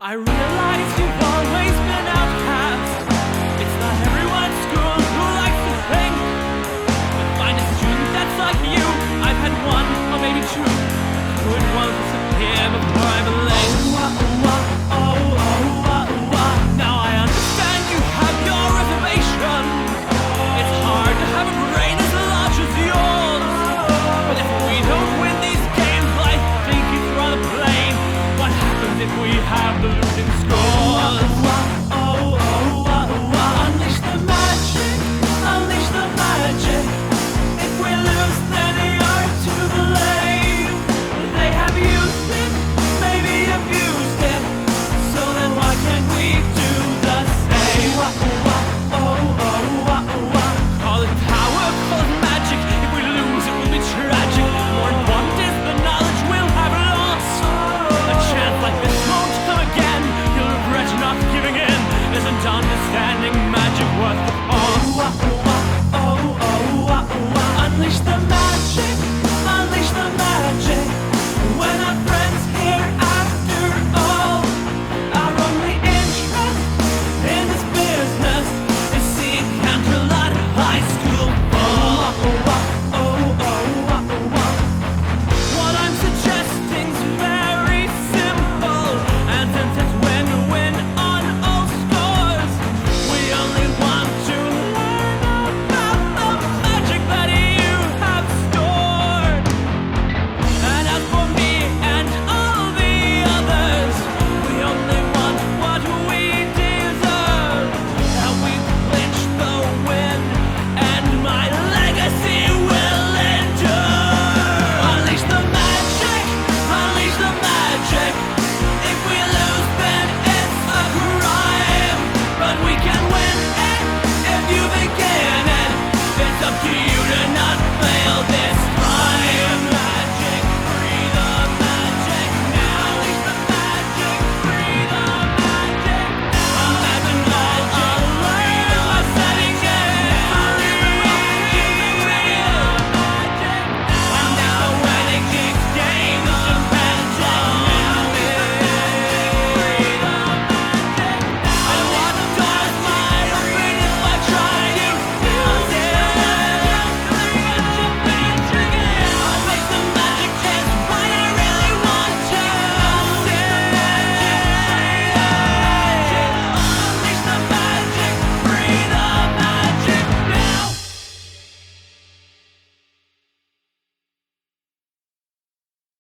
I realize you've always been outcast. It's not everyone at school who likes to sing. But find a student that's like you. I've had one, or maybe two. Good ones disappear before I blink. Now I understand you have your reservation. It's hard to have a brain as large as yours. But if we don't win these games, I think it's rather plain. What happens if we have the losing score?